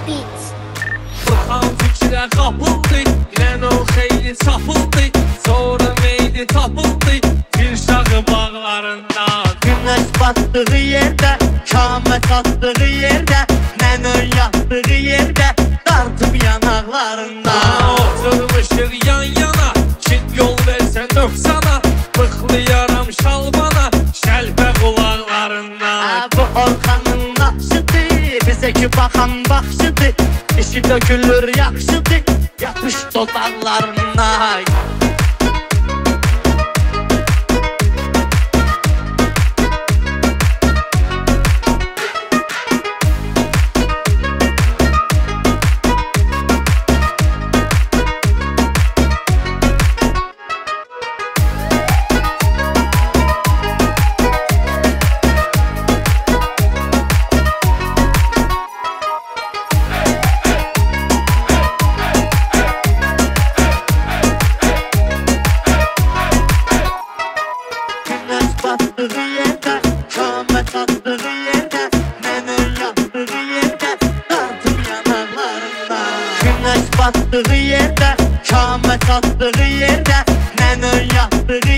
Beats. Fırxan fikrə qapıldı, ilən o xeyli çapıldı, sonra meydi tapıldı Pirşağı bağlarında. Güneş battığı yerde, kâmet attığı yerde, mən ön yattığı yerde, dartıb yanaqlarında. Oturmuşuq yan yana, kim yol versən nöqsana, bıxlayaram şalbana, şəlbə qulaqlarında. Bu Orxanın naxşıdır, bizə ki baxan baxşıdır, işi dökülür yaxşıdır, yapış dodaqlarına. Battığı yerde, kâmet attığı yerde, mən ön yattığı yerde, dartıb yanaqlarında. Güneş battığı yerde, kâmet attığı yerde, mən ön yattığı